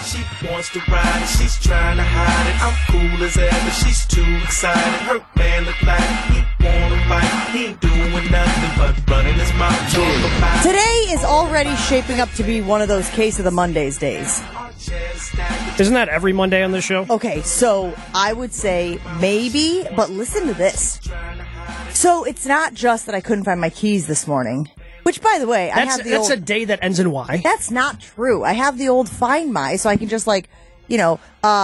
She wants to ride and she's trying to hide it. I'm cool as ever, she's too excited. Her man look like he wanna fight. He ain't doing nothing but running his mouth. Today is already shaping up to be one of those Case of the Mondays days. Isn't that every Monday on this show? Okay, so I would say maybe, but listen to this. So it's not just that I couldn't find my keys this morning, which, by the way, that's a day that ends in Y. That's not true. I have the old Find My, so I can just what do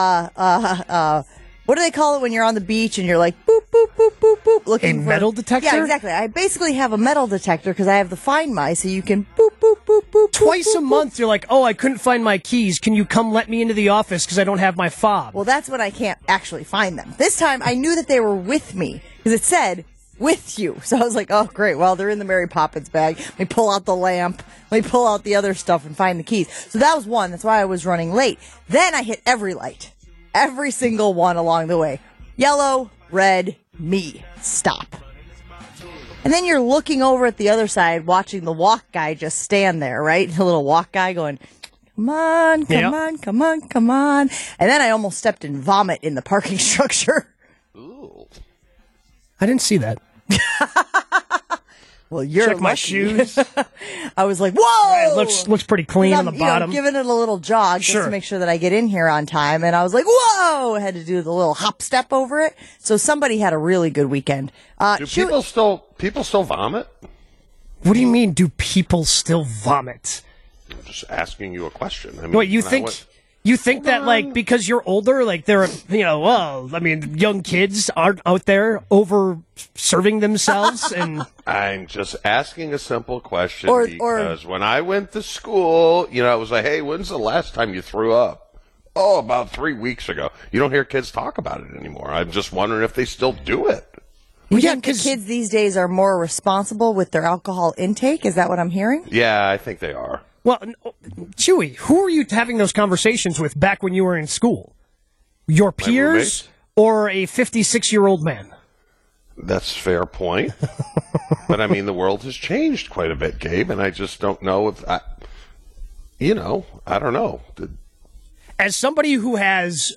they call it when you're on the beach and you're like, boop, boop, boop, boop, boop, looking for... A metal detector? Yeah, exactly. I basically have a metal detector because I have the Find My, so you can boop, boop, boop, boop, Twice boop, a boop, month, boop. you're like, oh, I couldn't find my keys. Can you come let me into the office because I don't have my fob? Well, that's when I can't actually find them. This time, I knew that they were with me because it said, with you. So I was like, oh, great. Well, they're in the Mary Poppins bag. Let me pull out the lamp. Let me pull out the other stuff and find the keys. So that was one. That's why I was running late. Then I hit every light. Every single one along the way. Yellow, red, me. Stop. And then you're looking over at the other side, watching the walk guy just stand there, right? The little walk guy going, come on, come on, come on, come on. And then I almost stepped in vomit in the parking structure. Ooh. I didn't see that. Well, you're Check lucky. my shoes. I was like, whoa! Right, looks pretty clean on the bottom. Giving it a little jog just to make sure that I get in here on time. And I was like, whoa! I had to do the little hop step over it. So somebody had a really good weekend. Do people still vomit? What do you mean, do people still vomit? I'm just asking you a question. I mean, Wait, you think that, like, because you're older, like, they're, young kids aren't out there over-serving themselves? And I'm just asking a simple question because when I went to school, it was like, hey, when's the last time you threw up? Oh, about 3 weeks ago. You don't hear kids talk about it anymore. I'm just wondering if they still do it. You think the kids these days are more responsible with their alcohol intake? Is that what I'm hearing? Yeah, I think they are. Well, Chewy, who were you having those conversations with back when you were in school? Your peers or a 56-year-old man? That's a fair point. But, I mean, the world has changed quite a bit, Gabe, and I just don't know if I don't know. As somebody who has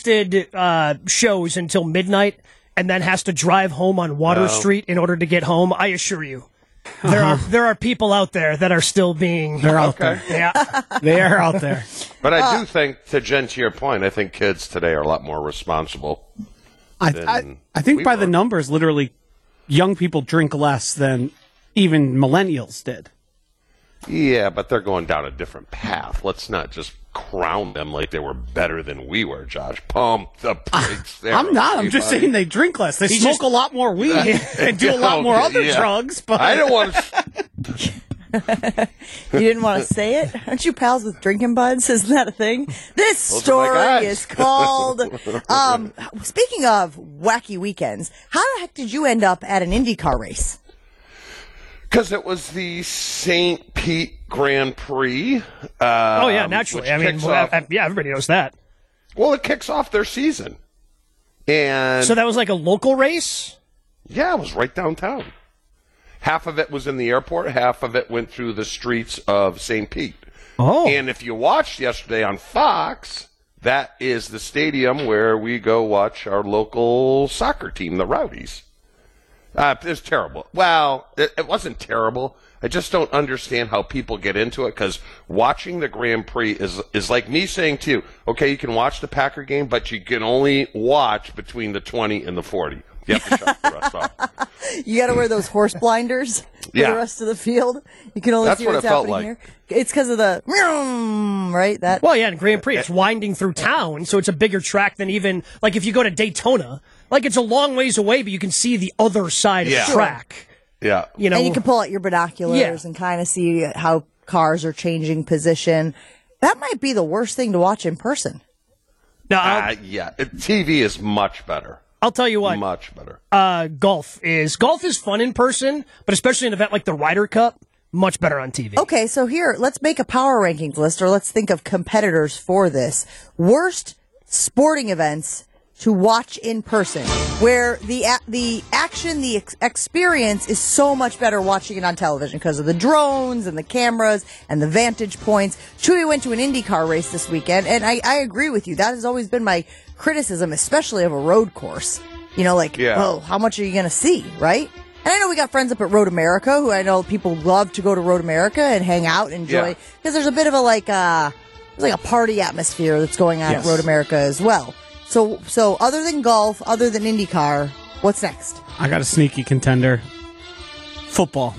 hosted shows until midnight and then has to drive home on Water Street in order to get home, I assure you, there are people out there that are still being... They're out there. Yeah. They are out there. But I do think, to your point, I think kids today are a lot more responsible. I think by the numbers, literally, young people drink less than even millennials did. Yeah, but they're going down a different path. Let's not just crown them like they were better than we were, Josh. Pump the brakes there. I'm not. I'm just saying they drink less. They smoke a lot more weed and do a lot more other drugs. But I don't want to... You didn't want to say it? Aren't you pals with drinking buds? Isn't that a thing? This story is called... speaking of wacky weekends, how the heck did you end up at an IndyCar race? Because it was the St. Pete Grand Prix. Naturally. I mean, everybody knows that. Well, it kicks off their season. And so that was like a local race? Yeah, it was right downtown. Half of it was in the airport. Half of it went through the streets of St. Pete. Oh. And if you watched yesterday on Fox, that is the stadium where we go watch our local soccer team, the Rowdies. It was terrible. Well, it wasn't terrible. I just don't understand how people get into it, because watching the Grand Prix is like me saying to you, okay, you can watch the Packer game, but you can only watch between the 20 and the 40. You have to shut the rest off. You got to wear those horse blinders for the rest of the field. You can only see what's happening here. It's because of the right. That well, yeah, in Grand Prix, it's winding through town, so it's a bigger track than even like if you go to Daytona. Like it's a long ways away, but you can see the other side of the track. Yeah, and you can pull out your binoculars and kind of see how cars are changing position. That might be the worst thing to watch in person. No, TV is much better. I'll tell you what. Much better. Golf is fun in person, but especially an event like the Ryder Cup, much better on TV. Okay, so here, let's make a power rankings list, or let's think of competitors for this. Worst sporting events to watch in person, where the action, the experience is so much better watching it on television because of the drones and the cameras and the vantage points. Chewy went to an IndyCar race this weekend, and I agree with you. That has always been my criticism, especially of a road course. You know, like, oh, how much are you going to see, right? And I know we got friends up at Road America, who I know people love to go to Road America and hang out and enjoy, because there's a bit of a there's like a party atmosphere that's going on at Road America as well. So other than golf, other than IndyCar, what's next? I got a sneaky contender. Football.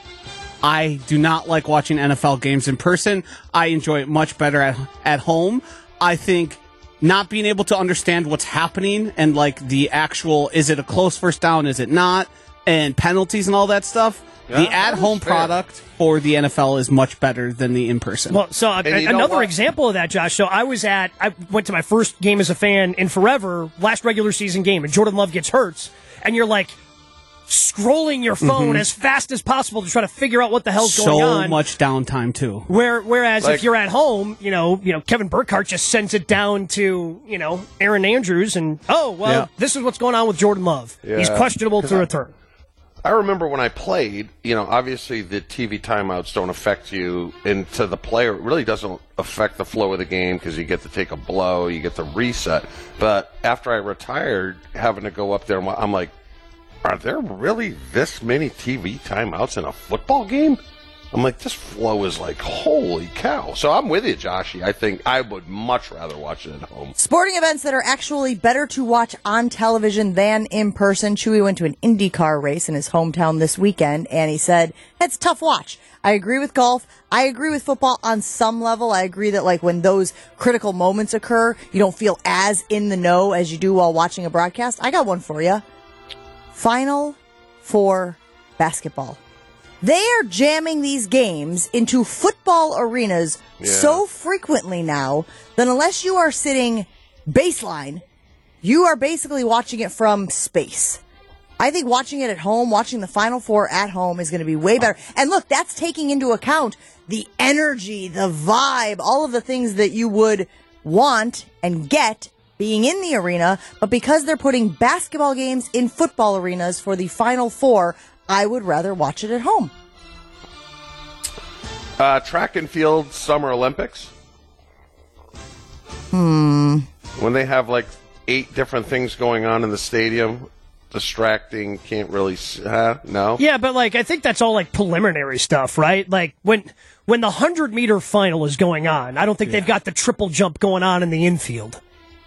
I do not like watching NFL games in person. I enjoy it much better at home. I think not being able to understand what's happening and like the actual, is it a close first down, is it not, and penalties and all that stuff. The at-home product for the NFL is much better than the in-person. Well, so another example of that, Josh. So I went to my first game as a fan in forever, last regular season game, and Jordan Love gets hurt, and you're like scrolling your phone as fast as possible to try to figure out what the hell's going on. So much downtime too. Whereas if you're at home, you know, Kevin Burkhardt just sends it down to Aaron Andrews, and this is what's going on with Jordan Love. Yeah. He's questionable to return. I remember when I played, obviously the TV timeouts don't affect you, and to the player, it really doesn't affect the flow of the game because you get to take a blow, you get to reset. But after I retired, having to go up there, I'm like, are there really this many TV timeouts in a football game? I'm like, this flow is like, holy cow. So I'm with you, Joshy. I think I would much rather watch it at home. Sporting events that are actually better to watch on television than in person. Chewy went to an IndyCar race in his hometown this weekend, and he said, it's a tough watch. I agree with golf. I agree with football on some level. I agree that like when those critical moments occur, you don't feel as in the know as you do while watching a broadcast. I got one for you. Final Four basketball. They are jamming these games into football arenas so frequently now that unless you are sitting baseline, you are basically watching it from space. I think watching it at home, watching the Final Four at home is going to be way better. And look, that's taking into account the energy, the vibe, all of the things that you would want and get being in the arena. But because they're putting basketball games in football arenas for the Final Four, I would rather watch it at home. Track and field Summer Olympics. When they have like 8 different things going on in the stadium, distracting, can't really no. Yeah, but like I think that's all like preliminary stuff, right? Like when the 100-meter final is going on, I don't think they've got the triple jump going on in the infield.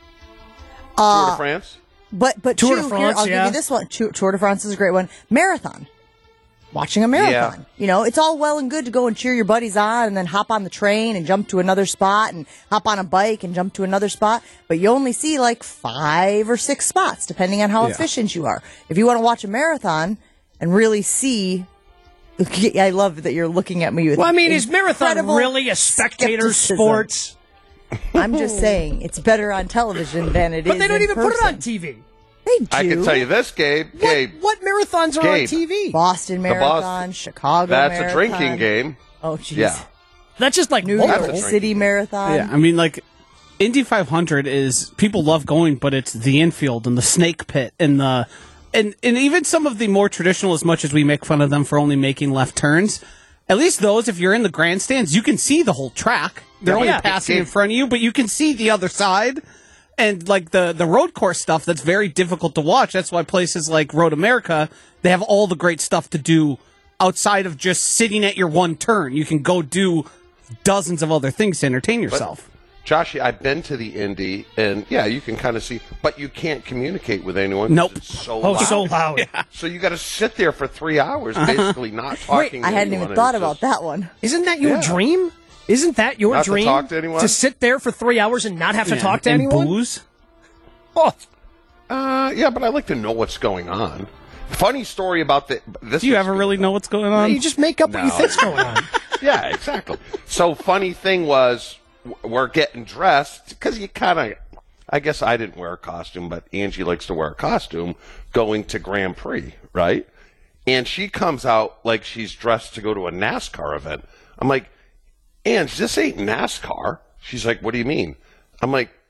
Tour de France? But Tour de France, I'll give you this one. Tour de France is a great one. Marathon. Watching a marathon. It's all well and good to go and cheer your buddies on and then hop on the train and jump to another spot and hop on a bike and jump to another spot. But you only see like 5 or 6 spots, depending on how efficient you are. If you want to watch a marathon and really see... I love that you're looking at me with is marathon really a spectator sport? I'm just saying, it's better on television than it is in person. But they don't even put it on TV. They do. I can tell you this, Gabe. What marathons are on TV? Boston Marathon, Chicago That's Marathon. a drinking game. Oh, jeez. Yeah. That's just like New York City Marathon. Yeah, I mean, like, Indy 500 is, people love going, but it's the infield and the snake pit and and even some of the more traditional, as much as we make fun of them for only making left turns, at least those, if you're in the grandstands, you can see the whole track. They're only passing in front of you, but you can see the other side. And like the road course stuff, that's very difficult to watch. That's why places like Road America, they have all the great stuff to do outside of just sitting at your one turn. You can go do dozens of other things to entertain yourself. Joshy, I've been to the Indy, and you can kind of see, but you can't communicate with anyone. Nope. It's so loud. So loud. Yeah. So you got to sit there for 3 hours, basically not talking. Wait, I hadn't even thought about that one. Isn't that your dream? Isn't that your not dream? To talk to anyone? To sit there for 3 hours and not have to talk to anyone? Booze? Oh. But I like to know what's going on. Funny story about this. Do you ever really know what's going on? You just make up what you think's going on. Yeah, exactly. So funny thing was, we're getting dressed because you kind of. I guess I didn't wear a costume, but Angie likes to wear a costume going to Grand Prix, right? And she comes out like she's dressed to go to a NASCAR event. I'm like, Ange, this ain't NASCAR. She's like, what do you mean? I'm like,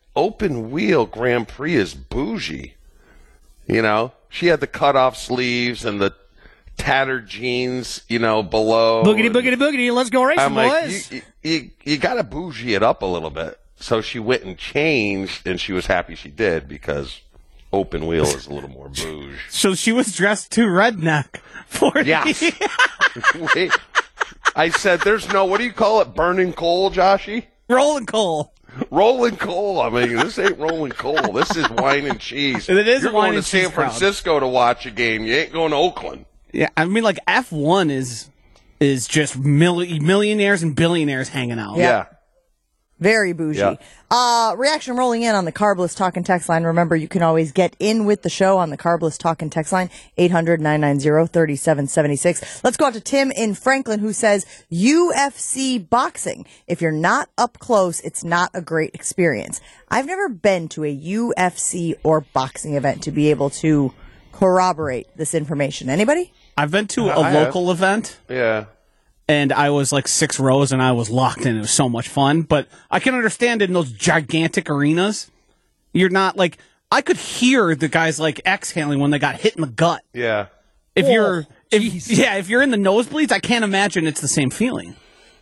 open wheel Grand Prix is bougie. You know, she had the cut-off sleeves and the tattered jeans, below. Boogity, boogity, boogity. Let's go racing, I'm like, boys. you got to bougie it up a little bit. So she went and changed, and she was happy she did because open wheel is a little more bougie. So she was dressed too redneck for Yes. Wait. I said, there's no, what do you call it, burning coal, Joshy? rolling coal. Rolling coal. I mean, this ain't rolling coal. This is wine and cheese. It is You're a wine going to and San cheese crowd. Francisco to watch a game. You ain't going to Oakland. Yeah, I mean, like F1 is just millionaires and billionaires hanging out. Yeah. Very bougie. Yeah. Reaction rolling in on the Carbless Talk and Text line. Remember, you can always get in with the show on the Carbless Talk and Text line, 800-990-3776. Let's go out to Tim in Franklin, who says, UFC boxing. If you're not up close, it's not a great experience. I've never been to a UFC or boxing event to be able to corroborate this information. Anybody? I've been to a I have. local event. Yeah. And I was like 6 rows and I was locked in. It was so much fun. But I can understand in those gigantic arenas, you're not like, I could hear the guys like exhaling when they got hit in the gut. Yeah. If you're in the nosebleeds, I can't imagine it's the same feeling.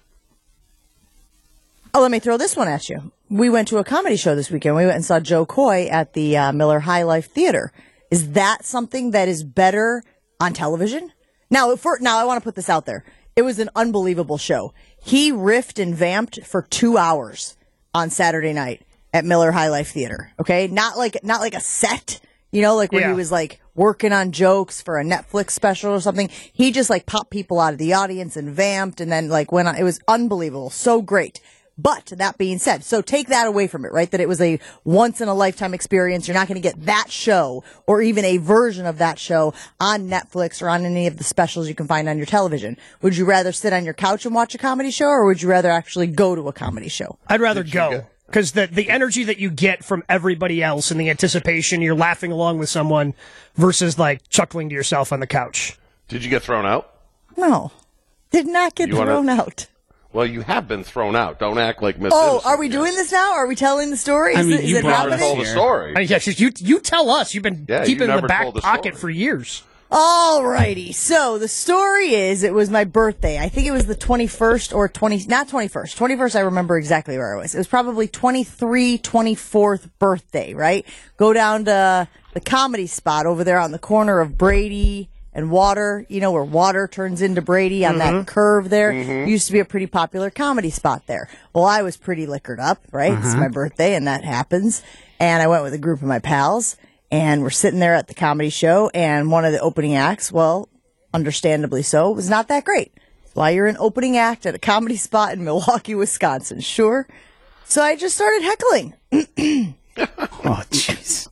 Oh, let me throw this one at you. We went to a comedy show this weekend. We went and saw Joe Coy at the Miller High Life Theater. Is that something that is better on television? Now, I want to put this out there. It was an unbelievable show. He riffed and vamped for 2 hours on Saturday night at Miller High Life Theater. Okay, not like a set, like where he was like working on jokes for a Netflix special or something. He just like popped people out of the audience and vamped, and then like went on. It was unbelievable, so great. But that being said, so take that away from it, right? That it was a once-in-a-lifetime experience. You're not going to get that show or even a version of that show on Netflix or on any of the specials you can find on your television. Would you rather sit on your couch and watch a comedy show, or would you rather actually go to a comedy show? I'd rather go. Because the energy that you get from everybody else and the anticipation, you're laughing along with someone versus like chuckling to yourself on the couch. Did you get thrown out? No. Did not get thrown out. Well, you have been thrown out. Don't act like Miss Oh, Innocent are we here. doing this now? Are we telling the story? I mean, Is you it brought Tell us happening? the story. I mean, yeah, you tell us. You've been Yeah, keeping you it in the never back told the pocket story. for years. Alrighty, so the story is, it was my birthday. I think it was the 21st or 21st. 21st, I remember exactly where I was. It was probably 24th birthday, right? Go down to the comedy spot over there on the corner of Brady and Water, where Water turns into Brady on that curve there. Used to be a pretty popular comedy spot there. Well, I was pretty liquored up, right? It's my birthday, and that happens. And I went with a group of my pals. And we're sitting there at the comedy show, and one of the opening acts, well, understandably so, was not that great. Why you're an opening act at a comedy spot in Milwaukee, Wisconsin, sure. So I just started heckling. Oh, jeez.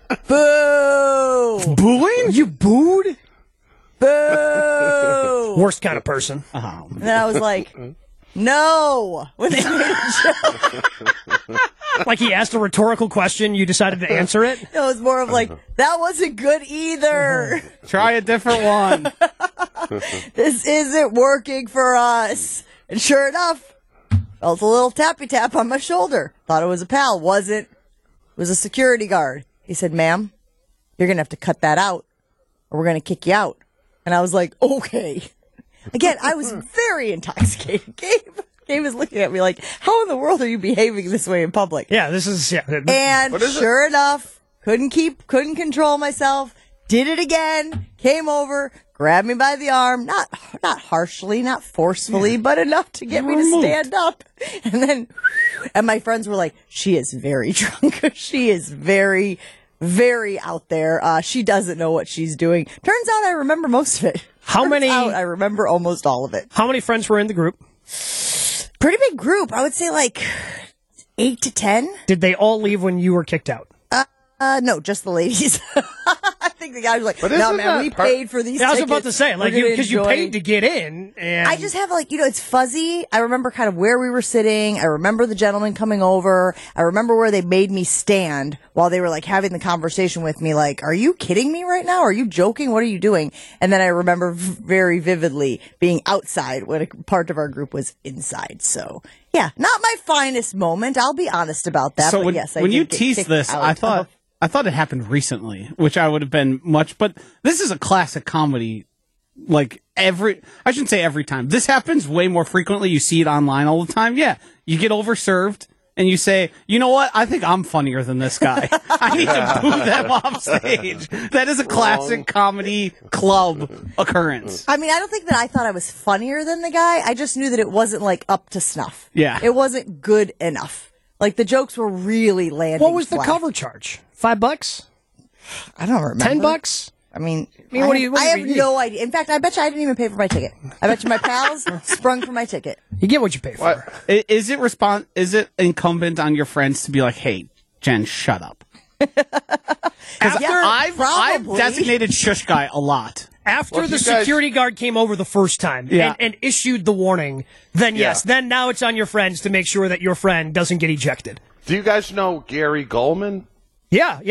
Boo! Booing? You booed? Boo! Worst kind of person. And then I was like, no! When they made a joke. Like he asked a rhetorical question, you decided to answer it? It was more of like, that wasn't good either. Try a different one. This isn't working for us. And sure enough, felt a little tappy tap on my shoulder. Thought it was a pal. Wasn't. It was a security guard. He said, ma'am, you're going to have to cut that out or we're going to kick you out. And I was like, okay. Again, I was very intoxicated. Gabe was looking at me like, how in the world are you behaving this way in public? Yeah, this is, yeah. And sure enough, couldn't control myself, did it again, came over, grabbed me by the arm, not harshly, not forcefully, but enough to get me to stand up. And my friends were like, she is very drunk. She is very, very out there. She doesn't know what she's doing. Turns out I remember most of it. I remember almost all of it. How many friends were in the group? Pretty big group. I would say like 8 to 10. Did they all leave when you were kicked out? No, just the ladies. I think the guy was like, But no, isn't man, that we part- paid for these I was tickets. about to say, like, because you paid to get in. And I just have like, it's fuzzy. I remember kind of where we were sitting. I remember the gentleman coming over. I remember where they made me stand while they were like having the conversation with me. Like, are you kidding me right now? Are you joking? What are you doing? And then I remember very vividly being outside when a part of our group was inside. So yeah, not my finest moment. I'll be honest about that. So but when, yes, I when did you get teased kicked this, out. I thought it happened recently, which I would have been much. But this is a classic comedy. Like I shouldn't say every time. This happens way more frequently. You see it online all the time. Yeah, you get overserved. And you say, you know what? I think I'm funnier than this guy. I need to boo them off stage. That is a classic comedy club occurrence. I mean, I don't think that I thought I was funnier than the guy. I just knew that it wasn't like up to snuff. Yeah. It wasn't good enough. Like the jokes were really landing. what was the flat. cover charge? $5? I don't remember. $10? I mean, what do you I have need? no idea. In fact, I bet you I didn't even pay for my ticket. I bet you my pals sprung for my ticket. You get what you pay for. Is it incumbent on your friends to be like, hey, Jen, shut up? Because I've probably. designated shush guy a lot. After Well, if the you guys- security guard came over the first time Yeah. and issued the warning, then yes, Yeah. then now it's on your friends to make sure that your friend doesn't get ejected. Do you guys know Gary Goldman? Yeah.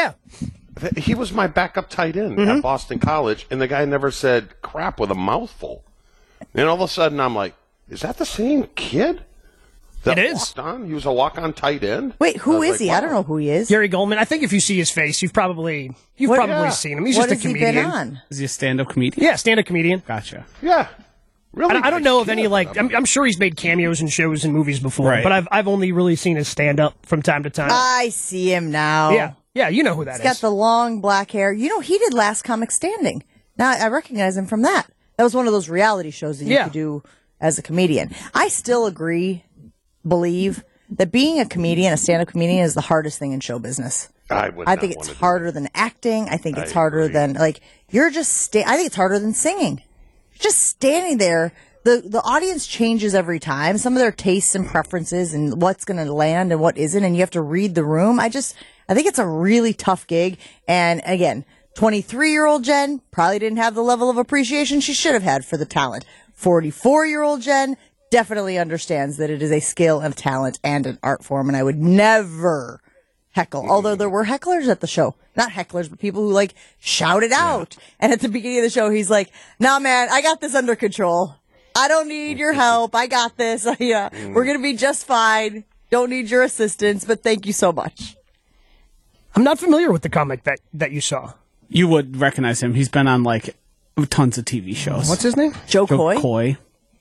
He was my backup tight end Mm-hmm. at Boston College, and the guy never said crap with a mouthful. And all of a sudden, I'm like, is that the same kid that It is. walked on? He was a walk-on tight end? Wait, who I was is like, he? wow. I don't know who he is. Gary Goldman. I think if you see his face, you've probably Yeah. seen him. He's what just a has he comedian. been on? Is he a stand-up comedian? Yeah, stand-up comedian. Gotcha. Yeah. Really I don't nice know of kid. any like. I'm sure he's made cameos in shows and movies before, Right. but I've only really seen his stand-up from time to time. I see him now. Yeah, you know who that He's got is. the long black hair. You know, he did Last Comic Standing. Now I recognize him from that. That was one of those reality shows that you Yeah. could do as a comedian. I still believe that being a comedian, a stand-up comedian, is the hardest thing in show business. I would. I not think want it's to do harder than acting. I think it's I harder agree. than like you're just. I think it's harder than singing. You're just standing there. The audience changes every time. Some of their tastes and preferences and what's going to land and what isn't, and you have to read the room. I think it's a really tough gig. And again, 23-year-old Jen probably didn't have the level of appreciation she should have had for the talent. 44-year-old Jen definitely understands that it is a skill and talent and an art form, and I would never heckle. Although there were hecklers at the show. Not hecklers, but people who like shouted out. And at the beginning of the show, he's like, nah, man, I got this under control. I don't need your help. I got this. Yeah, we're going to be just fine. Don't need your assistance, but thank you so much. I'm not familiar with the comic that you saw. You would recognize him. He's been on like tons of TV shows. What's his name? Joe Coy? Coy.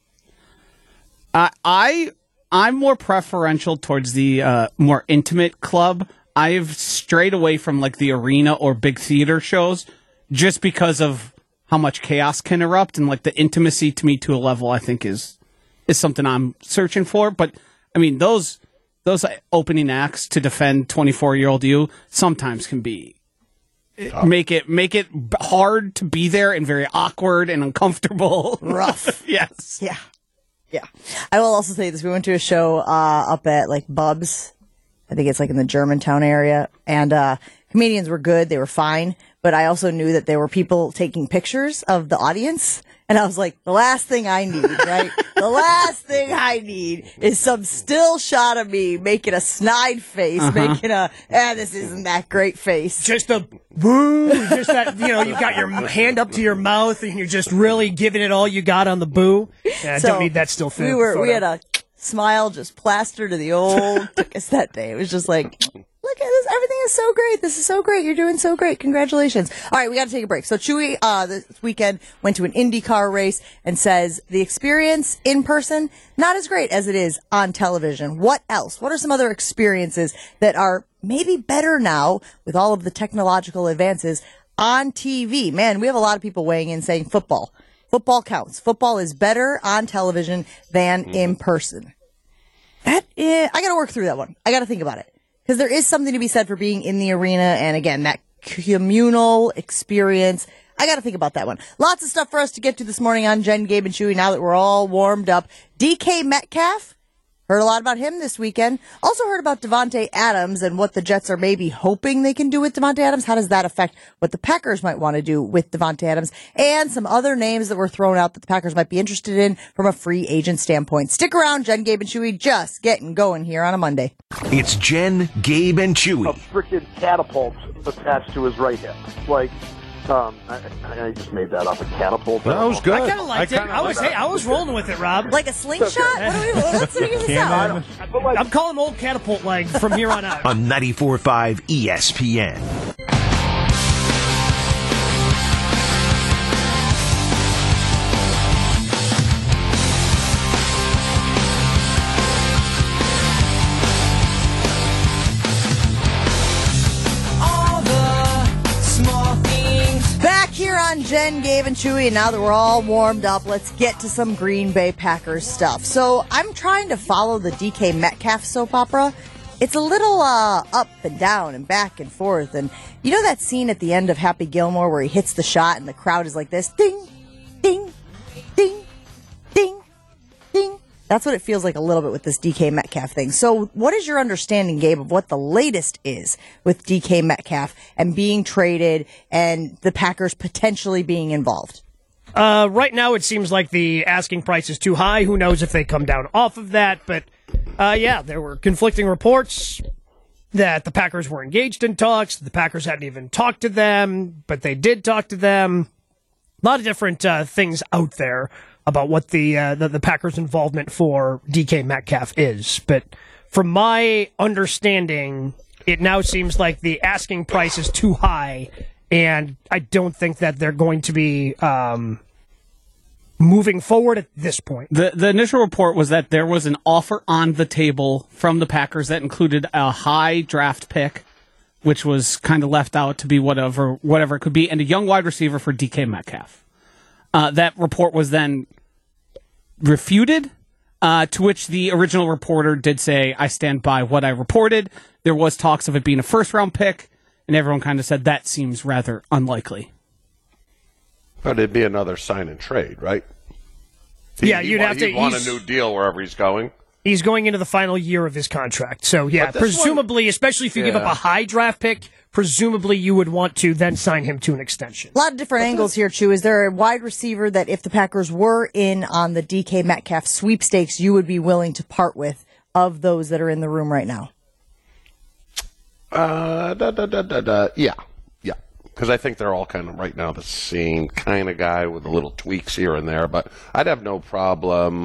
I'm more preferential towards the more intimate club. I've strayed away from like the arena or big theater shows just because of how much chaos can erupt, and like the intimacy to me to a level I think is something I'm searching for. But I mean those opening acts to defend 24-year-old you sometimes can be make it hard to be there and very awkward and uncomfortable. Rough. Yes. Yeah. Yeah. I will also say this. We went to a show up at like Bub's. I think it's like in the Germantown area. And comedians were good. They were fine. But I also knew that there were people taking pictures of the audience. And I was like, the last thing I need, right? The last thing I need is some still shot of me making a snide face, making this isn't that great face. Just a boo. Just that, you've got your hand up to your mouth and you're just really giving it all you got on the boo. Yeah, I So don't need that still film. We had a smile just plastered to the old took us that day. It was just like, look at this. Everything is so great. This is so great. You're doing so great. Congratulations. All right, we got to take a break. So Chewy, this weekend went to an IndyCar race and says the experience in person, not as great as it is on television. What else? What are some other experiences that are maybe better now with all of the technological advances on TV? Man, we have a lot of people weighing in saying football. Football counts. Football is better on television than in person. I got to work through that one. I got to think about it. Because there is something to be said for being in the arena and, again, that communal experience. I got to think about that one. Lots of stuff for us to get to this morning on Jen, Gabe, and Chewy now that we're all warmed up. DK Metcalf Heard a lot about him this weekend. Also heard about Davante Adams and what the Jets are maybe hoping they can do with Davante Adams. How does that affect what the Packers might want to do with Davante Adams? And some other names that were thrown out that the Packers might be interested in from a free agent standpoint. Stick around, Jen, Gabe, and Chewy just getting going here on a Monday. It's Jen, Gabe, and Chewy. A freaking catapult attached to his right hip. Like, I just made that up. A catapult. That was good. I kind of liked it. I was rolling with it, Rob. Like a slingshot? Let's figure this out. I'm calling old catapult leg from here on out. On 94.5 ESPN. Here on Jen, Gabe, and Chewy, and now that we're all warmed up, let's get to some Green Bay Packers stuff. So I'm trying to follow the DK Metcalf soap opera. It's a little up and down and back and forth. And you know that scene at the end of Happy Gilmore where he hits the shot and the crowd is like this? Ding, ding, ding, ding, ding. That's what it feels like a little bit with this DK Metcalf thing. So what is your understanding, Gabe, of what the latest is with DK Metcalf and being traded and the Packers potentially being involved? Right now it seems like the asking price is too high. Who knows if they come down off of that. But, there were conflicting reports that the Packers were engaged in talks. The Packers hadn't even talked to them, but they did talk to them. A lot of different things out there about what the Packers' involvement for DK Metcalf is. But from my understanding, it now seems like the asking price is too high, and I don't think that they're going to be moving forward at this point. The initial report was that there was an offer on the table from the Packers that included a high draft pick, which was kind of left out to be whatever it could be, and a young wide receiver for DK Metcalf. That report was then refuted, to which the original reporter did say, I stand by what I reported. There was talks of it being a first-round pick, and everyone kind of said that seems rather unlikely. But it'd be another sign and trade, right? You'd have to want a new deal wherever he's going. He's going into the final year of his contract. So, presumably, especially if you give up a high draft pick, presumably you would want to then sign him to an extension. A lot of different angles here, Chew. Is there a wide receiver that if the Packers were in on the DK Metcalf sweepstakes, you would be willing to part with of those that are in the room right now? Yeah. Because I think they're all kind of right now the same kind of guy with the little tweaks here and there. But I'd have no problem.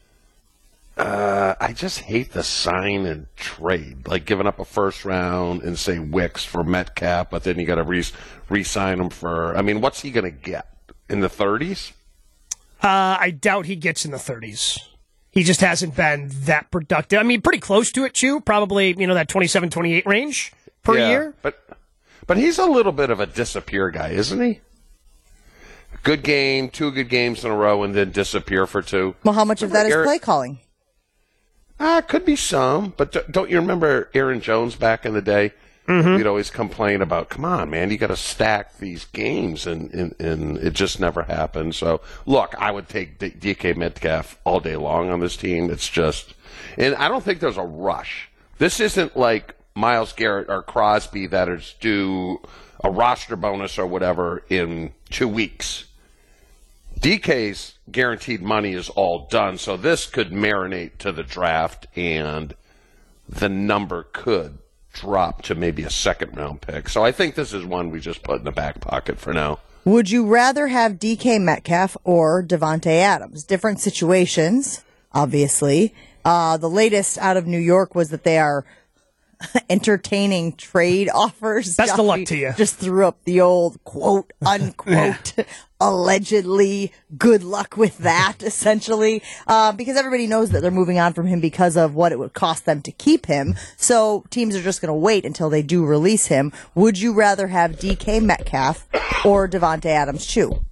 I just hate the sign and trade, like giving up a first round and say Wicks for Metcalf, but then you got to re-sign him for. I mean, what's he going to get in the 30s? I doubt he gets in the 30s. He just hasn't been that productive. I mean, pretty close to it, Chew. Probably, that 27, 28 range per year. But he's a little bit of a disappear guy, isn't he? Good game, 2 good games in a row, and then disappear for 2. Well, how much of that is play calling? Could be some, but don't you remember Aaron Jones back in the day? Mm-hmm. We'd always complain about, come on, man, you got to stack these games, and it just never happened. So, look, I would take DK Metcalf all day long on this team. It's just, and I don't think there's a rush. This isn't like Myles Garrett or Crosby that is due a roster bonus or whatever in 2 weeks. DK's guaranteed money is all done, so this could marinate to the draft, and the number could drop to maybe a second-round pick. So I think this is one we just put in the back pocket for now. Would you rather have DK Metcalf or Davante Adams? Different situations, obviously. The latest out of New York was that they are entertaining trade offers. Best of luck to you. Just threw up the old quote, unquote, allegedly good luck with that, essentially, because everybody knows that they're moving on from him because of what it would cost them to keep him. So teams are just going to wait until they do release him. Would you rather have DK Metcalf or Davante Adams Chew?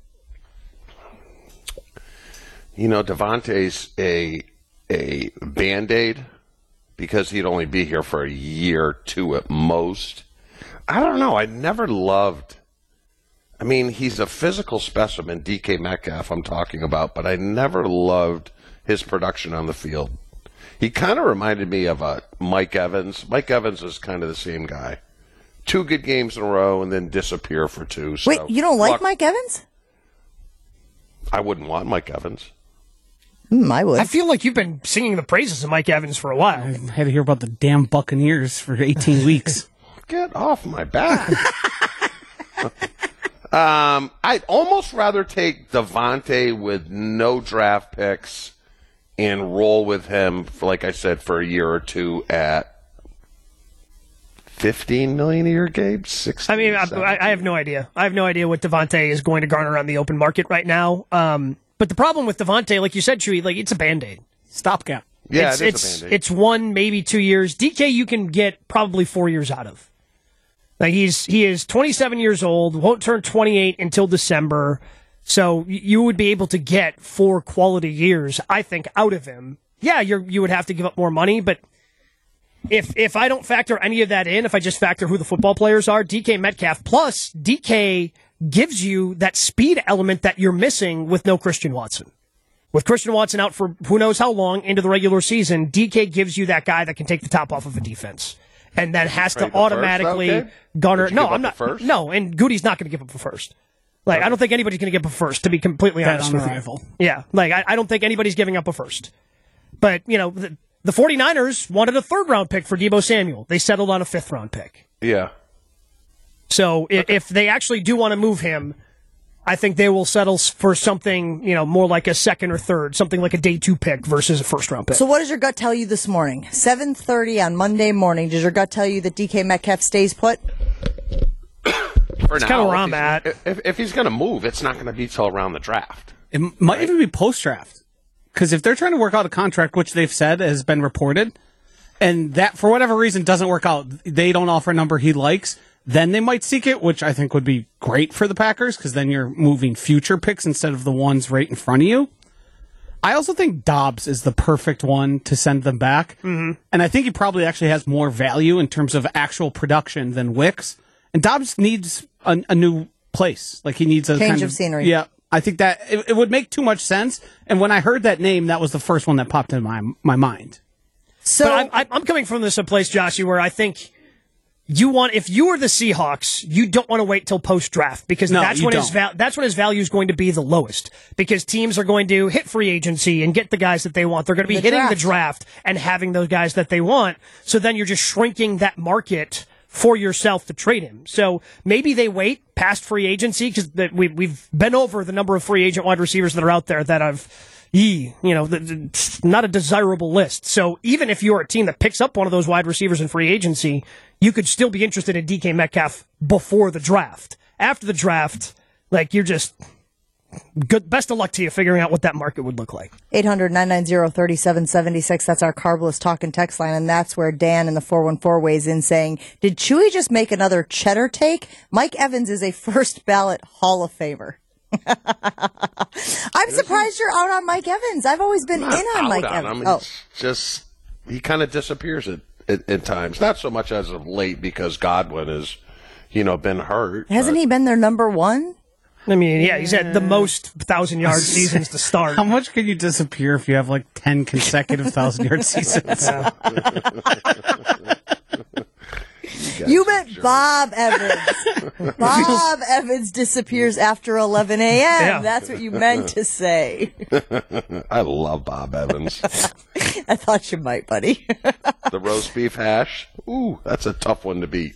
Davante's a Band-Aid because he'd only be here for a year or 2 at most. I don't know. I never loved. I mean, he's a physical specimen, DK Metcalf I'm talking about, but I never loved his production on the field. He kind of reminded me of Mike Evans. Mike Evans is kind of the same guy. 2 good games in a row and then disappear for 2. So Wait, you don't like Mike Evans? I wouldn't want Mike Evans. I would. I feel like you've been singing the praises of Mike Evans for a while. I had to hear about the damn Buccaneers for 18 weeks. Get off my back. I'd almost rather take Davante with no draft picks and roll with him, like I said, for a year or 2 at $15 million a year, Gabe? 16, I mean, I have no idea. I have no idea what Davante is going to garner on the open market right now. But the problem with Davante, like you said, Chewy, like it's a Band-Aid. Stopgap. Yeah, it's, it is a Band-Aid. It's 1, maybe 2 years. DK you can get probably 4 years out of. Like he is 27 years old, won't turn 28 until December. So you would be able to get 4 quality years, I think, out of him. Yeah, you would have to give up more money, but if I don't factor any of that in, if I just factor who the football players are, DK Metcalf, plus DK gives you that speed element that you're missing with no Christian Watson. With Christian Watson out for who knows how long into the regular season, DK gives you that guy that can take the top off of a defense. And then has to automatically garner. No, I'm not. First? No, and Goody's not going to give up the first. Like, I don't think anybody's going to give up a first, to be completely honest with you. Yeah, like, I don't think anybody's giving up a first. But, you know, the 49ers wanted a 3rd-round pick for Deebo Samuel. They settled on a 5th-round pick. Yeah. So if they actually do want to move him, I think they will settle for something, you know, more like a 2nd or 3rd, something like a day 2 pick versus a 1st-round pick. So what does your gut tell you this morning? 7:30 on Monday morning. Does your gut tell you that DK Metcalf stays put? That's kind of where I'm at. If he's going to move, it's not going to be till around the draft. It might even be post-draft. Because if they're trying to work out a contract, which they've said has been reported, and that, for whatever reason, doesn't work out, they don't offer a number he likes, then they might seek it, which I think would be great for the Packers, because then you're moving future picks instead of the ones right in front of you. I also think Dobbs is the perfect one to send them back. Mm-hmm. And I think he probably actually has more value in terms of actual production than Wicks. And Dobbs needs a new place. Like, he needs a change of scenery. Yeah. I think that it would make too much sense. And when I heard that name, that was the first one that popped in my mind. So but I'm coming from this place, Joshy, where I think if you were the Seahawks, you don't want to wait till post-draft because that's when his value is going to be the lowest because teams are going to hit free agency and get the guys that they want. They're going to be hitting the draft and having those guys that they want. So then you're just shrinking that market for yourself to trade him. So maybe they wait past free agency because we've been over the number of free agent wide receivers that are out there that not a desirable list. So even if you're a team that picks up one of those wide receivers in free agency, you could still be interested in DK Metcalf before the draft. After the draft, like you're just good. Best of luck to you figuring out what that market would look like. 800-990-3776. That's our Carbless talk and text line, and that's where Dan in the 414 weighs in saying, "Did Chewy just make another cheddar take? Mike Evans is a first ballot Hall of Famer." I'm surprised you're out on Mike Evans. I've always been in on Mike Evans. It's just he kind of disappears at times. Not so much as of late because Godwin has, been hurt. Hasn't he been their number one? I mean, yeah, he's had the most 1,000-yard seasons to start. How much can you disappear if you have like 10 consecutive 1,000-yard seasons? You meant Bob Evans. Bob Evans disappears after 11 a.m. Yeah. That's what you meant to say. I love Bob Evans. I thought you might, buddy. The roast beef hash. Ooh, that's a tough one to beat.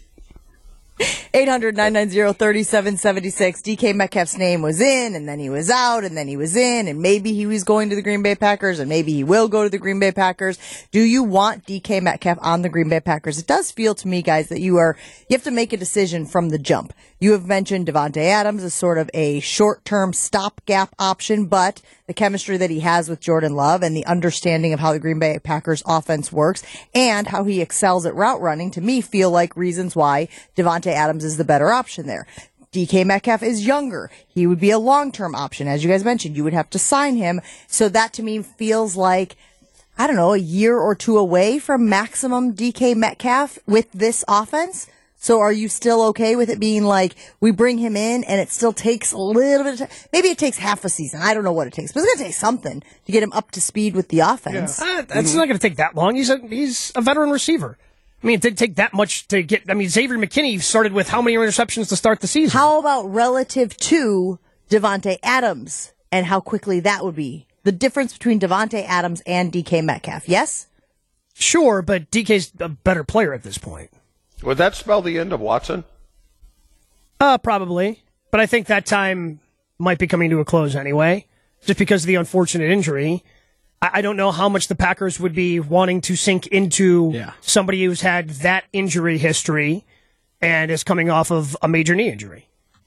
800-990-3776. DK Metcalf's name was in, and then he was out, and then he was in, and maybe he was going to the Green Bay Packers, and maybe he will go to the Green Bay Packers. Do you want DK Metcalf on the Green Bay Packers? It does feel to me, guys, that you have to make a decision from the jump. You have mentioned Davante Adams as sort of a short-term stopgap option, but the chemistry that he has with Jordan Love and the understanding of how the Green Bay Packers offense works and how he excels at route running, to me, feel like reasons why Davante Adams is the better option there. DK Metcalf is younger. He would be a long-term option. As you guys mentioned, you would have to sign him. So that to me feels like, a year or two away from maximum DK Metcalf with this offense. So are you still okay with it being like we bring him in and it still takes a little bit of time? Maybe it takes half a season. I don't know what it takes, but it's going to take something to get him up to speed with the offense. That's not going to take that long. He's a veteran receiver. I mean, it didn't take that much to get. I mean, Xavier McKinney started with how many interceptions to start the season? How about relative to Devontae Adams and how quickly that would be? The difference between Devontae Adams and DK Metcalf, yes? Sure, but DK's a better player at this point. Would that spell the end of Watson? Probably. But I think that time might be coming to a close anyway, just because of the unfortunate injury. I don't know how much the Packers would be wanting to sink into somebody who's had that injury history and is coming off of a major knee injury.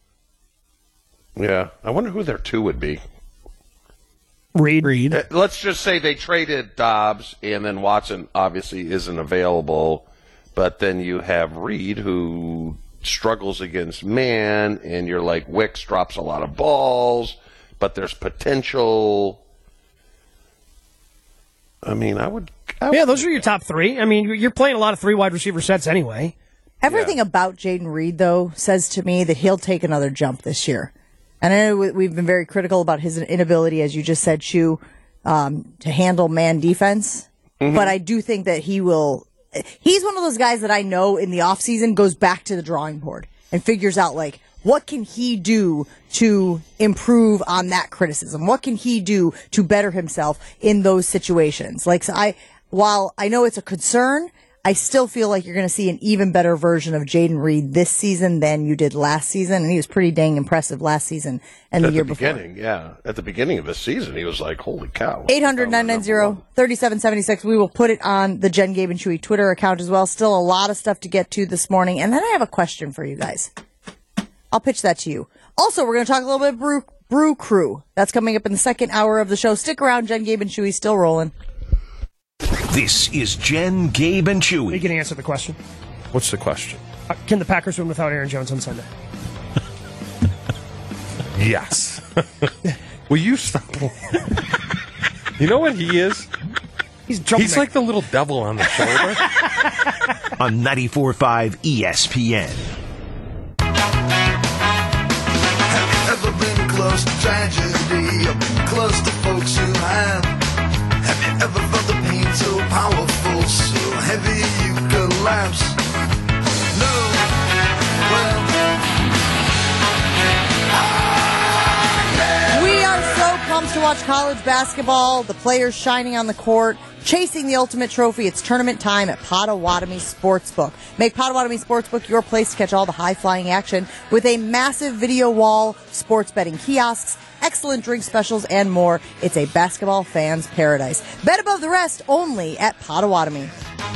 Yeah. I wonder who their 2 would be. Reed. Let's just say they traded Dobbs, and then Watson obviously isn't available. But then you have Reed, who struggles against man, and you're like, Wicks drops a lot of balls, but there's potential. I mean, I would those are your top 3. I mean, you're playing a lot of 3 wide receiver sets anyway. Everything about Jaden Reed, though, says to me that he'll take another jump this year. And I know we've been very critical about his inability, as you just said, Shu, to handle man defense. Mm-hmm. But I do think that he will. He's one of those guys that I know in the offseason goes back to the drawing board and figures out, like, what can he do to improve on that criticism? What can he do to better himself in those situations? Like, so while I know it's a concern, I still feel like you're going to see an even better version of Jaden Reed this season than you did last season, and he was pretty dang impressive last season and the year before. At the beginning of the season, he was like, holy cow. 800-990-3776. We will put it on the Jen, Gabe, and Chewy Twitter account as well. Still a lot of stuff to get to this morning. And then I have a question for you guys. I'll pitch that to you. Also, we're going to talk a little bit Brew Crew. That's coming up in the second hour of the show. Stick around. Jen, Gabe, and Chewy still rolling. This is Jen, Gabe, and Chewy. Are you going to answer the question? What's the question? Can the Packers win without Aaron Jones on Sunday? Yes. Will you stop? You know what he is? He's like the little devil on the shoulder. On 94.5 ESPN. Have you ever been close to tragedy or been close to folks you have? Have you ever felt the pain so powerful, so heavy you collapse? No. Well, we are so pumped to watch college basketball, the players shining on the court, chasing the ultimate trophy. It's tournament time at Potawatomi Sportsbook. Make Potawatomi Sportsbook your place to catch all the high-flying action with a massive video wall, sports betting kiosks, excellent drink specials, and more. It's a basketball fan's paradise. Bet above the rest only at Potawatomi.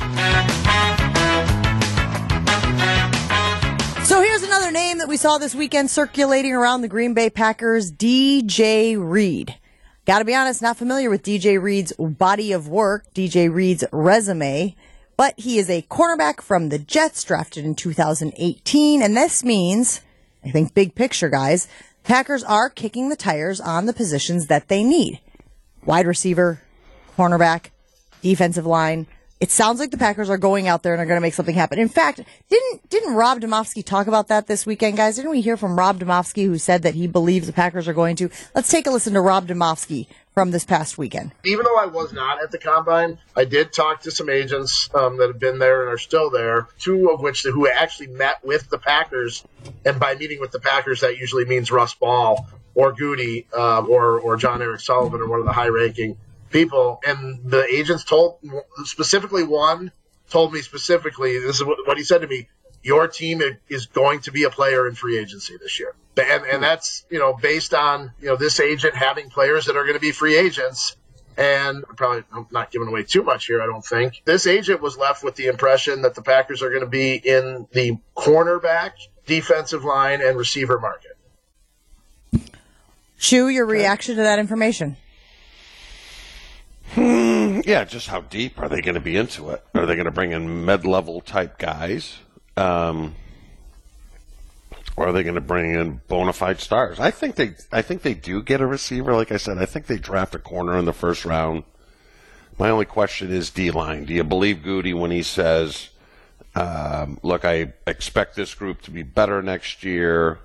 So here's another name that we saw this weekend circulating around the Green Bay Packers, DJ Reed. Gotta be honest, not familiar with DJ Reed's body of work, DJ Reed's resume, but he is a cornerback from the Jets, drafted in 2018, and this means, I think big picture, guys, Packers are kicking the tires on the positions that they need. Wide receiver, cornerback, defensive line. It sounds like the Packers are going out there and are going to make something happen. In fact, didn't Rob Domofsky talk about that this weekend, guys? Didn't we hear from Rob Domofsky, who said that he believes the Packers are going to? Let's take a listen to Rob Domofsky from this past weekend. Even though I was not at the Combine, I did talk to some agents that have been there and are still there, 2 of which who actually met with the Packers. And by meeting with the Packers, that usually means Russ Ball or Goody or John Eric Sullivan or one of the high-ranking people. And the agents told me specifically, this is what he said to me: your team is going to be a player in free agency this year. And that's, based on, this agent having players that are going to be free agents. And I'm not giving away too much here, I don't think. This agent was left with the impression that the Packers are going to be in the cornerback, defensive line, and receiver market. Shu, your reaction to that information? Yeah, just how deep are they going to be into it? Are they going to bring in mid-level type guys? Or are they going to bring in bona fide stars? I think they do get a receiver. Like I said, I think they draft a corner in the first round. My only question is D-line. Do you believe Goody when he says Look, I expect this group to be better next year.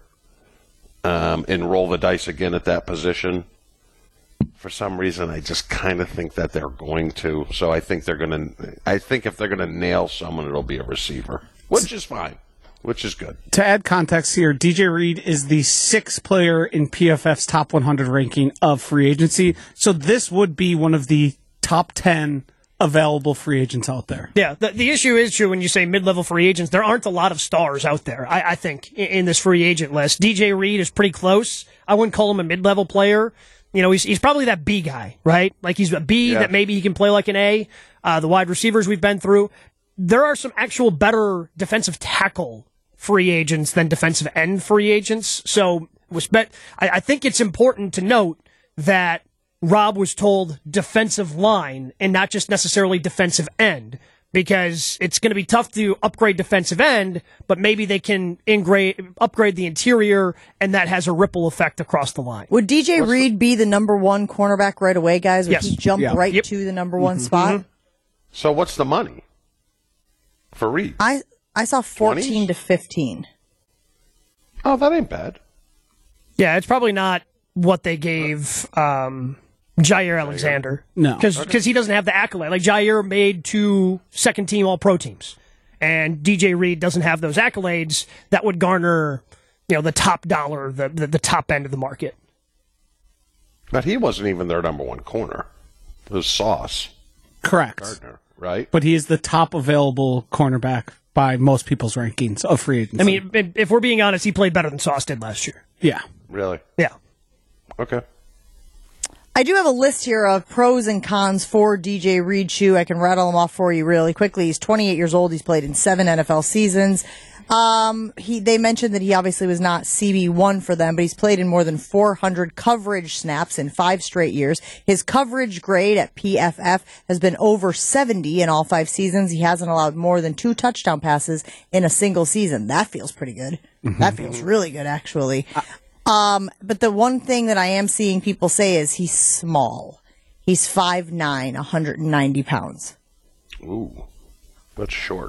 And roll the dice again at that position. For some reason, I just kind of think that they're going to. So I think they're going to. I think if they're going to nail someone, it'll be a receiver, which is fine, which is good. To add context here, DJ Reed is the 6th player in PFF's top 100 ranking of free agency. So this would be one of the top 10 available free agents out there. Yeah, the issue is true when you say mid-level free agents. There aren't a lot of stars out there, I think, in this free agent list. DJ Reed is pretty close. I wouldn't call him a mid-level player. You know, he's probably that B guy, right? Like he's a B that maybe he can play like an A. The wide receivers we've been through. There are some actual better defensive tackle free agents than defensive end free agents. So I think it's important to note that Rob was told defensive line and not just necessarily defensive end, because it's going to be tough to upgrade defensive end, but maybe they can upgrade the interior, and that has a ripple effect across the line. Would DJ Reed be the number one cornerback right away, guys? Would he jump right to the number one spot? So what's the money for Reed? I saw 14 to 15. Oh, that ain't bad. Yeah, it's probably not what they gave Jair Alexander. No. Because he doesn't have the accolade. Like, Jair made 2 second-team All-Pro teams. And DJ Reed doesn't have those accolades that would garner, the top dollar, the top end of the market. But he wasn't even their number one corner. It was Sauce. Correct. Gardner, right? But he is the top available cornerback by most people's rankings of free agency. I mean, if we're being honest, he played better than Sauce did last year. Yeah. Really? Yeah. Okay. I do have a list here of pros and cons for DJ Reed Shoe. I can rattle them off for you really quickly. He's 28 years old. He's played in 7 NFL seasons. They mentioned that he obviously was not CB1 for them, but he's played in more than 400 coverage snaps in 5 straight years. His coverage grade at PFF has been over 70 in all 5 seasons. He hasn't allowed more than 2 touchdown passes in a single season. That feels pretty good. That feels really good, actually. But the one thing that I am seeing people say is he's small. He's 5'9", 190 pounds. Ooh, that's short.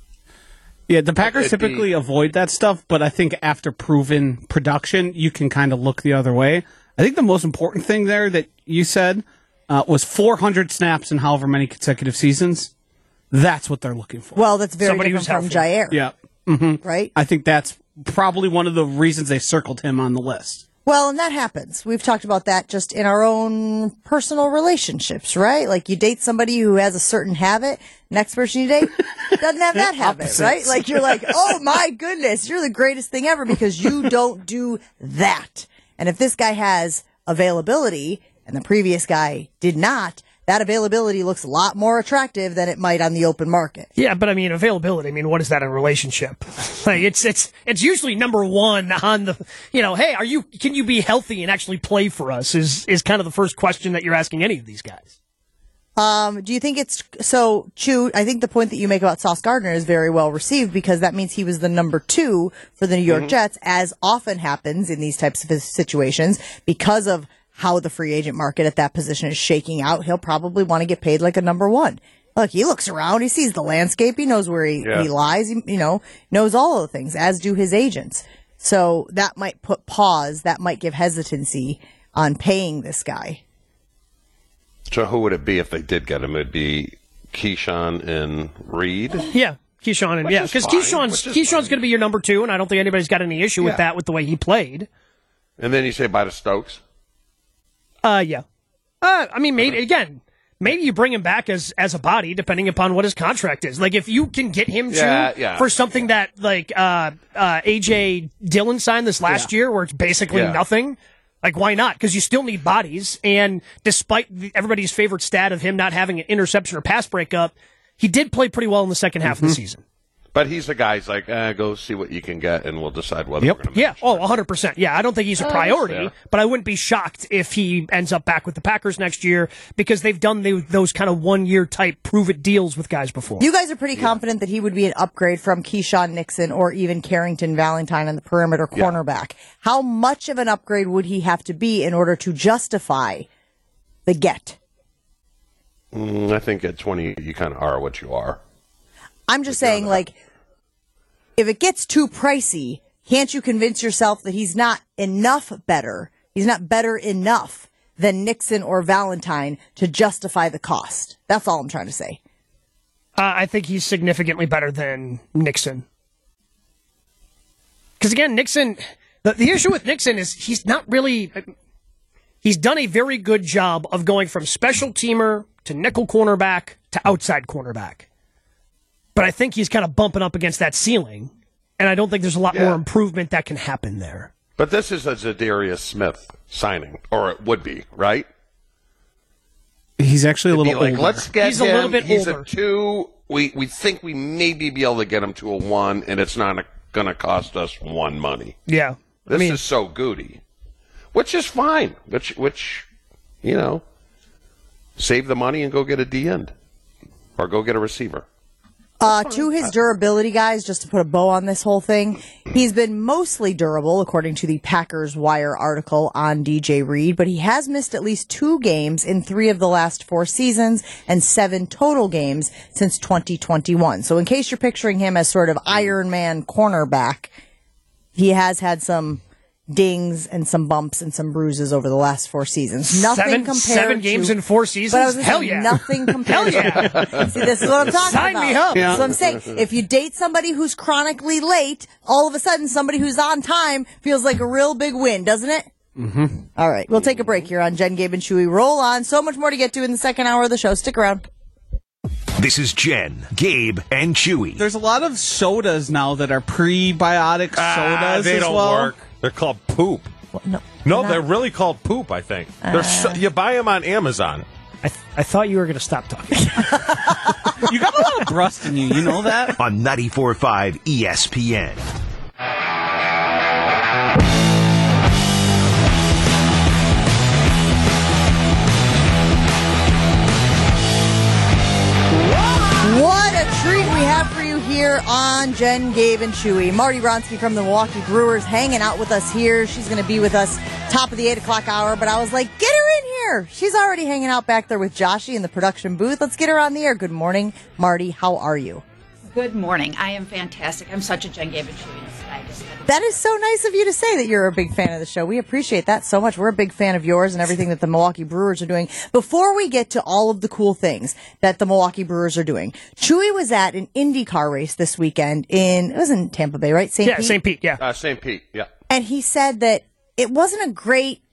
Yeah, the Packers typically avoid that stuff, but I think after proven production, you can kind of look the other way. I think the most important thing there that you said was 400 snaps in however many consecutive seasons. That's what they're looking for. Well, that's very different from Jair. Yeah. Mm-hmm. Right? I think that's probably one of the reasons they circled him on the list. Well, and that happens. We've talked about that just in our own personal relationships, right? Like you date somebody who has a certain habit, next person you date doesn't have that habit, right? Like you're like, oh my goodness, you're the greatest thing ever because you don't do that. And if this guy has availability and the previous guy did not, that availability looks a lot more attractive than it might on the open market. Yeah, but I mean, availability, what is that in a relationship? Like, it's usually number one on the, hey, can you be healthy and actually play for us is kind of the first question that you're asking any of these guys. Do you think Chew, I think the point that you make about Sauce Gardner is very well received because that means he was the number 2 for the New York Jets, as often happens in these types of situations because of how the free agent market at that position is shaking out. He'll probably want to get paid like a number 1. Look, he looks around, he sees the landscape, he knows where he lies, he, knows all of the things, as do his agents. So that might put pause, that might give hesitancy on paying this guy. So who would it be if they did get him? It'd be Keyshawn and Reed? Yeah. Keyshawn because Keyshawn's going to be your number 2, and I don't think anybody's got any issue with that with the way he played. And then you say bye to Stokes? Yeah. Maybe you bring him back as a body, depending upon what his contract is. Like, if you can get him for something that, like, A.J. Dillon signed this last year, where it's basically nothing, like, why not? Because you still need bodies, and despite everybody's favorite stat of him not having an interception or pass breakup, he did play pretty well in the second half of the season. But he's the guy's like, go see what you can get, and we'll decide whether we're going to. Yeah, 100%. Yeah, I don't think he's a priority, but I wouldn't be shocked if he ends up back with the Packers next year because they've done those kind of 1-year type prove-it deals with guys before. You guys are pretty confident that he would be an upgrade from Keyshawn Nixon or even Carrington Valentine on the perimeter cornerback. How much of an upgrade would he have to be in order to justify the get? I think at 20, you kind of are what you are. I'm just saying, like, if it gets too pricey, can't you convince yourself that he's not enough better? He's not better enough than Nixon or Valentine to justify the cost. That's all I'm trying to say. I think he's significantly better than Nixon. Because again, Nixon, the issue with Nixon is he's not really, he's done a very good job of going from special teamer to nickel cornerback to outside cornerback. But I think he's kind of bumping up against that ceiling, and I don't think there's a lot more improvement that can happen there. But this is a Zadarius Smith signing, or it would be, right? He's actually a little older. Let's get he's him. A little bit he's older. A 2. We think we maybe be able to get him to a 1, and it's not going to cost us 1 money. Yeah. This is so goody, which is fine. Which, you know, save the money and go get a D end, or go get a receiver. To his durability, guys, just to put a bow on this whole thing, he's been mostly durable, according to the Packers Wire article on DJ Reed, but he has missed at least 2 games in 3 of the last 4 seasons and 7 total games since 2021. So in case you're picturing him as sort of Iron Man cornerback, he has had some dings and some bumps and some bruises over the last 4 seasons. Nothing compared 7 games in 4 seasons? But I was Hell saying, yeah. nothing compared. Hell yeah. See, this is what I'm talking Sign about. me up. That's what I'm saying. If you date somebody who's chronically late, all of a sudden somebody who's on time feels like a real big win, doesn't it? Mm-hmm. All right. We'll take a break here on Jen, Gabe, and Chewy. Roll on. So much more to get to in the second hour of the show. Stick around. This is Jen, Gabe, and Chewy. There's a lot of sodas now that are prebiotic sodas they as don't well. work. They're called poop. Well, No, they're really called poop, I think. You buy them on Amazon. I thought you were going to stop talking. You got a lot of rust in you, you know that? On 94.5 ESPN. What a treat we have for you here on Jen, Gabe, and Chewy. Marty Bronski from the Milwaukee Brewers hanging out with us here. She's going to be with us top of the 8 o'clock hour, but I was like, get her in here. She's already hanging out back there with Joshy in the production booth. Let's get her on the air. Good morning, Marty. How are you? Good morning. I am fantastic. I'm such a Jen, Gabe, and Chewy. That is so nice of you to say that you're a big fan of the show. We appreciate that so much. We're a big fan of yours and everything that the Milwaukee Brewers are doing. Before we get to all of the cool things that the Milwaukee Brewers are doing, Chewy was at an IndyCar race this weekend it was in Tampa Bay, right? St. Pete? St. Pete, yeah. St. Pete, yeah. And he said that it wasn't a great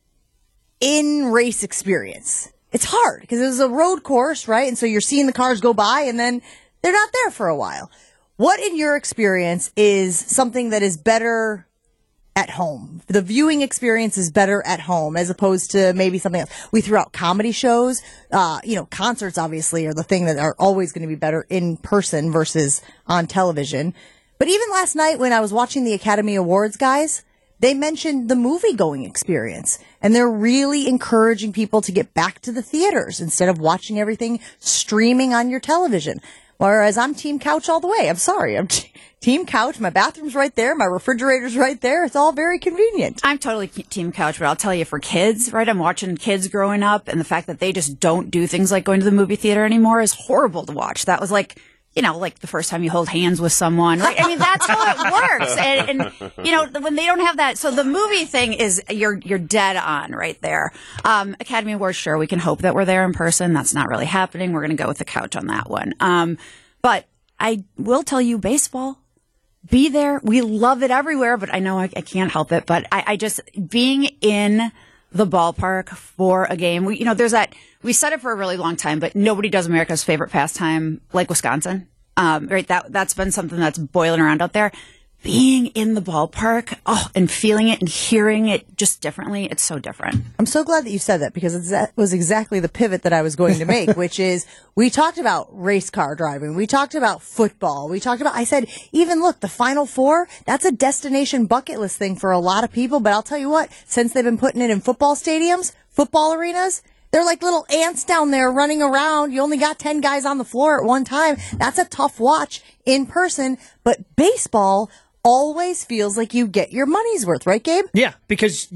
in-race experience. It's hard because it was a road course, right? And so you're seeing the cars go by and then they're not there for a while. What, in your experience, is something that is better at home? The viewing experience is better at home as opposed to maybe something else. We threw out comedy shows. Concerts, obviously, are the thing that are always going to be better in person versus on television. But even last night when I was watching the Academy Awards, guys, they mentioned the movie-going experience. And they're really encouraging people to get back to the theaters instead of watching everything streaming on your television. Whereas I'm team couch all the way. I'm sorry. I'm team couch. My bathroom's right there. My refrigerator's right there. It's all very convenient. I'm totally team couch, but I'll tell you, for kids, right? I'm watching kids growing up, and the fact that they just don't do things like going to the movie theater anymore is horrible to watch. That was like the first time you hold hands with someone, right? I mean, that's how it works. And when they don't have that, so the movie thing is, you're dead on right there. Academy Awards, sure, we can hope that we're there in person. That's not really happening. We're going to go with the couch on that one. But I will tell you, baseball, be there. We love it everywhere, but I know I can't help it. But I just, being in the ballpark for a game, there's that, we said it for a really long time, but nobody does America's favorite pastime like Wisconsin. Right? That's been something that's boiling around out there. Being in the ballpark, and feeling it and hearing it just differently, it's so different. I'm so glad that you said that because that was exactly the pivot that I was going to make, which is we talked about race car driving. We talked about football. I said, even look, the Final Four, that's a destination bucket list thing for a lot of people. But I'll tell you what, since they've been putting it in football stadiums, football arenas, they're like little ants down there running around. You only got 10 guys on the floor at one time. That's a tough watch in person. But baseball always feels like you get your money's worth, right, Gabe? Yeah, because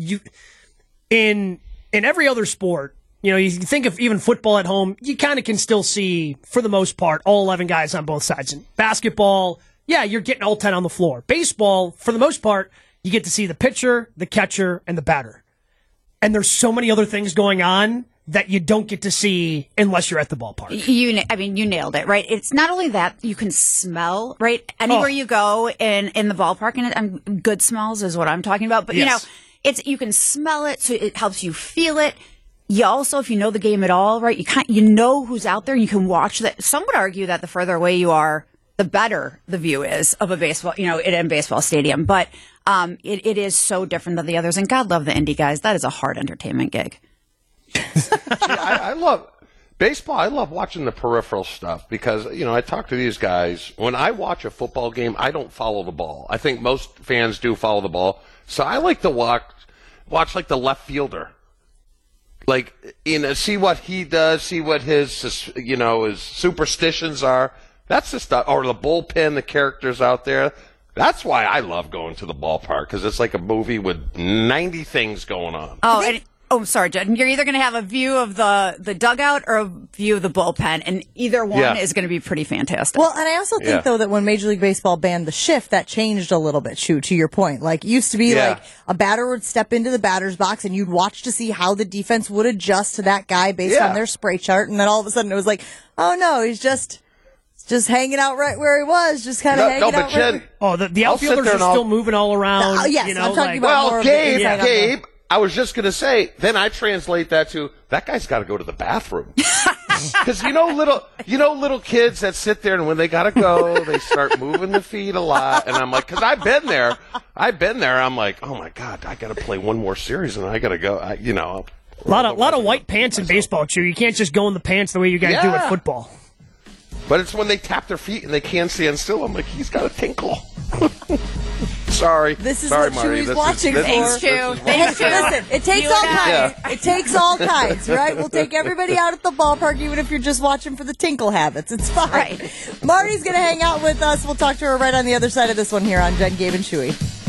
in every other sport, you think of even football at home, you kind of can still see, for the most part, all 11 guys on both sides. In basketball, yeah, you're getting all 10 on the floor. Baseball, for the most part, you get to see the pitcher, the catcher, and the batter. And there's so many other things going on that you don't get to see unless you're at the ballpark. You nailed it, right? It's not only that you can smell, right? Anywhere you go in the ballpark, and good smells is what I'm talking about. But you can smell it, so it helps you feel it. You also, if you know the game at all, right? You know who's out there. And you can watch that. Some would argue that the further away you are, the better the view is of a baseball, in a baseball stadium. But it is so different than the others. And God love the indie guys. That is a hard entertainment gig. I love baseball. I love watching the peripheral stuff because, I talk to these guys. When I watch a football game, I don't follow the ball. I think most fans do follow the ball. So I like to watch like the left fielder. Like, see what he does, see what his superstitions are. That's the stuff. Or the bullpen, the characters out there. That's why I love going to the ballpark, because it's like a movie with 90 things going on. Oh, sorry, Jen. You're either going to have a view of the dugout or a view of the bullpen, and either one is going to be pretty fantastic. Well, and I also think, though, that when Major League Baseball banned the shift, that changed a little bit, to your point. Like, it used to be like a batter would step into the batter's box, and you'd watch to see how the defense would adjust to that guy based on their spray chart, and then all of a sudden it was like, oh, no, he's just hanging out right where he was, just kind of hanging out. Jen, the outfielders are still moving all around. Yes, I'm talking about more Gabe, I was just going to say, then I translate that to, that guy's got to go to the bathroom. Because little kids that sit there, and when they got to go, they start moving the feet a lot. And I'm like, because I've been there. I'm like, oh my God, I got to play one more series, and I got to go. A lot of white pants in baseball, Chew. You can't just go in the pants the way you guys do at football. But it's when they tap their feet and they can't stand still. I'm like, he's got a tinkle. Sorry. This is Sorry, what Marty. Chewy's watching for. Thanks, Chew. Thanks, Chew. Listen, it takes all kinds. It takes all kinds, right? We'll take everybody out at the ballpark, even if you're just watching for the tinkle habits. It's fine. Right. Marty's going to hang out with us. We'll talk to her right on the other side of this one here on Jen, Gabe, and Chewy.